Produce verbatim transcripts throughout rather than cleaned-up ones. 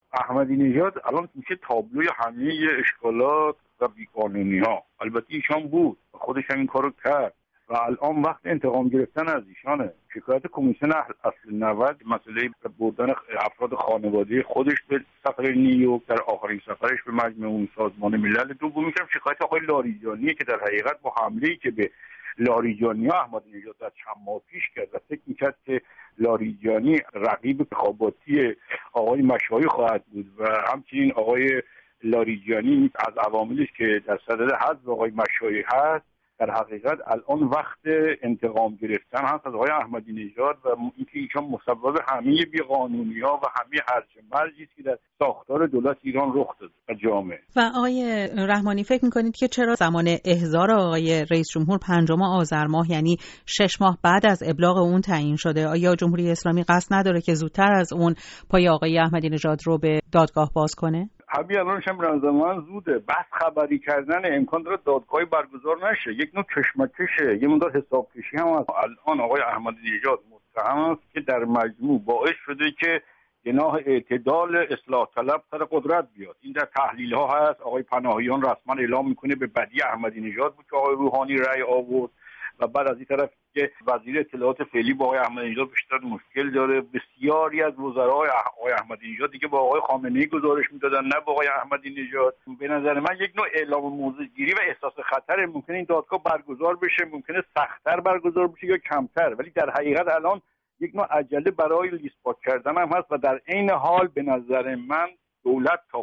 احمدی نژاد الان میشه تابلوی همه اشکالات و بیقانونی ها. البته ایشان بود، خودش هم این کارو کرد و الان وقت انتقام گرفتن از ایشانه. شکایت کمیسیون اصل نود مسئله بردن افراد خانواده خودش به سفر نیویورک در آخرین سفرش به مجمع سازمان ملل، دومی هم شکایت آقای لاریجانیه که در حقیقت با حمله‌ای که به لاریجانی ها احمدی نژاد در چند ماه پیش کرد و فکر می‌کرد که لاریجانی رقیب انتخاباتی آقای مشایی خواهد بود و همچنین آقای لاریجانی از عواملی که در صدد حذف آقای مشایی هست، در حقیقت الان وقت انتقام گرفتن هست از آقای احمدی نژاد و اینکه ایشان مسبب همه بی‌قانونی‌ها و همه هرج و مرجی است که در ساختار دولت ایران رخ داده و جامعه. و آقای رحمانی فکر می‌کنید که چرا زمان احضار آقای رئیس جمهور پنجم آذر ماه، یعنی شش ماه بعد از ابلاغ اون تعیین شده، آیا جمهوری اسلامی قصد نداره که زودتر از اون پای آقای احمدی نژاد رو به دادگاه باز کنه؟ همین الانش هم به من زوده. بس خبری کردن امکان داره دادگاهی برگزار نشه. یک نوع کشمکشه، یه مقدار حساب کشی هم هست. الان آقای احمدی نژاد متهم است که در مجموع باعث شده که جناح اعتدال اصلاح طلب سر قدرت بیاد. این در تحلیل ها هست. آقای پناهیان رسما اعلام میکنه به بدی احمدی نژاد بود که آقای روحانی رأی آورد و بعد از این طرف که وزیر اطلاعات فعلی با آقای احمدی نژاد بیشتر مشکل داره. بسیاری از وزرای آقای احمدی نژاد دیگه با آقای خامنه‌ای گزارش میدادن، نه با آقای احمدی نژاد. به نظر من یک نوع اعلام موضع‌گیری و احساس خطر. ممکنه این دادگاه برگزار بشه، ممکنه سخت‌تر برگزار بشه یا کمتر، ولی در حقیقت الان یک نوع عجله برای لیسپاک کردن هم هست و در عین حال به نظر من دولت تا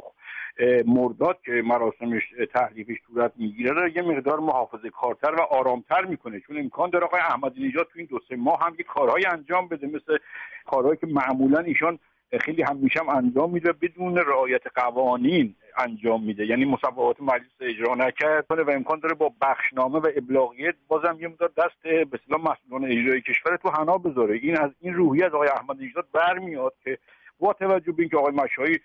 مرداد که مراسمش تحریفش صورت میگیره رو یه مقدار محافظه کارتر و آرامتر میکنه، چون امکان داره آقای احمدی نژاد تو این دو سه ماه هم یه کارهای انجام بده، مثل کارهایی که معمولا ایشان خیلی همیشه هم انجام میده بدون رعایت قوانین انجام میده، یعنی مصوبات مجلس اجرا نکرده و امکان داره با بخشنامه و ابلاغیه بازم یه مقدار دست به اصطلاح مسئولان اجرایی کشور تو حنا بذاره. این از این روحیه از آقای احمدی نژاد برمیاد که با توجه به اینکه آقای مشایی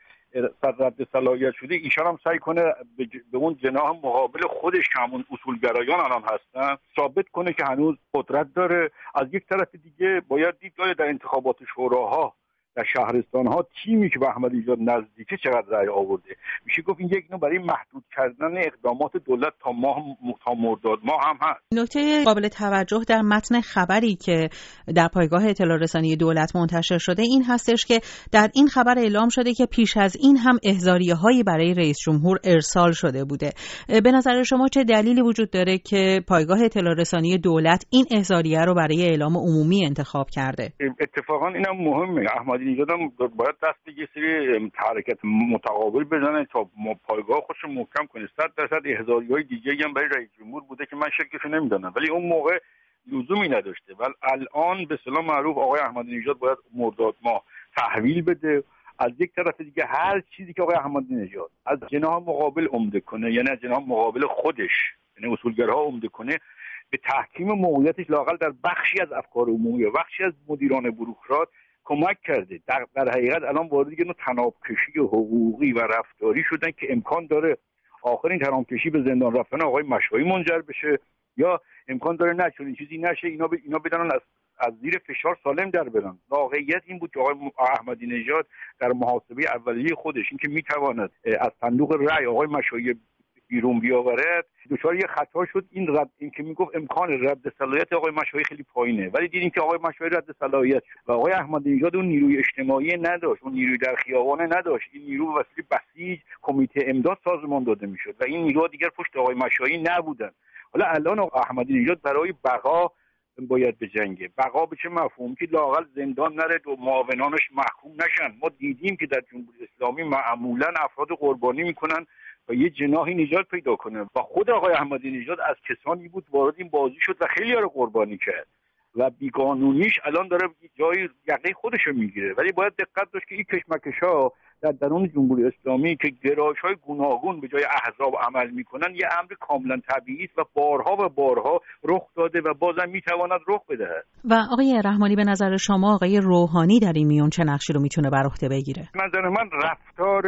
رد صلاحیت شده، ایشان هم سعی کنه به اون جناح مقابل خودش که همون اصولگرایان الان هستن ثابت کنه که هنوز قدرت داره. از یک طرف دیگه باید دید در انتخابات شوراها در شهرستان ها تیمی که به احمدی نژاد نزدیکه چقدر رأی آورده. میشه گفت این یک نوع برای محدود کردن اقدامات دولت تا ماه تا مرداد ماه هم هست. نکته قابل توجه در متن خبری که در پایگاه اطلاع رسانی دولت منتشر شده این هستش که در این خبر اعلام شده که پیش از این هم احضاریه‌هایی برای رئیس جمهور ارسال شده بوده. به نظر شما چه دلیلی وجود داره که پایگاه اطلاع رسانی دولت این احضاریه رو برای اعلام عمومی انتخاب کرده؟ اتفاقا اینم مهمه. احمدی نژاد هم باید دست به یه سری حرکت متقابل بزنه تا پایگاه خودش محکم کنه. صد درصد احضاریه‌های دیگه‌ای هم برای رئیس جمهور بوده که من شکلشو نمیدونم، ولی اون موقع لزومی نداشته. ولی الان به اصطلاح معروف آقای احمدی نژاد باید مرداد ماه تحویل بده. از یک طرف دیگه هر چیزی که آقای احمدی نژاد از جناح مقابل عمده کنه، یعنی از جناح مقابل خودش، یعنی اصولگراها عمده کنه، به تحکیم موقعیتش لااقل در بخشی از افکار عمومی و بخشی از مدیران بوروکرات کمک کرده. در, در حقیقت الان وارد یه نوع تنابکشی حقوقی و رفتاری شدن که امکان داره آخرین تنابکشی به زندان رفتن آقای مشایی منجر بشه، یا امکان داره نه چون این چیزی نشه اینا ب... اینا بدن از از زیر فشار سالم در برن. واقعیت این بود که آقای احمدی نژاد در محاسبه اولیه خودش این که میتواند از صندوق رأی آقای مشایی بیرون بیاورد دچار یه خطا شد. این رد این که میگفت امکان رد صلاحیت آقای مشایی خیلی پایینه، ولی دیدیم که آقای مشایی رد صلاحیت شد و آقای احمدی نژاد اون نیروی اجتماعی نداشت، اون نیروی در خیابان نداشت. این نیرو به وسیله بسیج کمیته امداد سازمان داده میشد و این نیروها دیگر پشت آقای مشایی نبودن. حالا الان احمدی نژاد برای بقا باید به جنگه. بقا به چه مفهوم؟ که لااقل زندان نره و معاونانش محکوم نشن. ما دیدیم که در جمهوری اسلامی معمولا افراد قربانی میکنن و یه جناحی نجات پیدا کنه و خود آقای احمدی نژاد از کسانی بود وارد این بازی شد و خیلی ها رو قربانی کرد و بیقانونیش الان داره جای یقه خودشو میگیره. ولی باید دقت داشت که این کشمکش‌ها در درون جمهوری اسلامی که گرایش‌های گوناگون به جای احزاب عمل میکنن یه امر کاملا طبیعی است و بارها و بارها رخ داده و بازم میتواند رخ بدهد. و آقای رحمانی به نظر شما آقای روحانی در این میون چه نقشی رو میتونه بر عهده بگیره؟ نظر من رفتار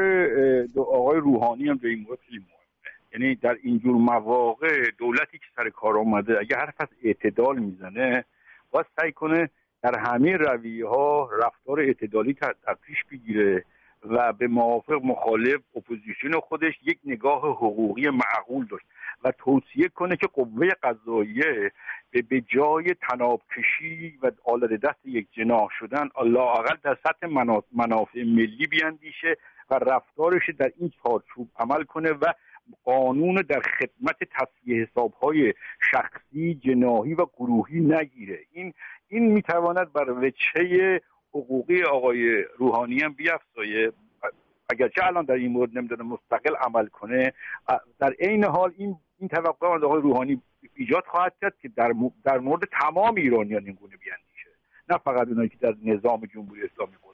آقای روحانی هم در این مورد خیلی مهمه. یعنی در اینجور مواقع دولتی که سر کار اومده اگه حرف از اعتدال میزنه باید سعی کنه در همه رویه‌ها رفتار اعتدالی در پیش بگیره و به موافق مخالف اپوزیسیون خودش یک نگاه حقوقی معقول داشت و توصیه کنه که قوه قضاییه به جای طناب کشی و آلت دست یک جناح شدن لااقل در سطح منافع ملی بیاندیشه و رفتارش در این چارچوب عمل کنه و قانون در خدمت تصفیه حساب‌های شخصی، جناحی و گروهی نگیره. این این میتواند بر وجهه حقوقی آقای روحانی هم بیفزایه، اگرچه الان در این مورد نمیدونه مستقل عمل کنه. در عین حال این این توقع از آقای روحانی ایجاد خواهد کرد که در در مورد تمام ایرانیان این گونه بیاندیشه، نه فقط اونایی که در نظام جمهوری اسلامی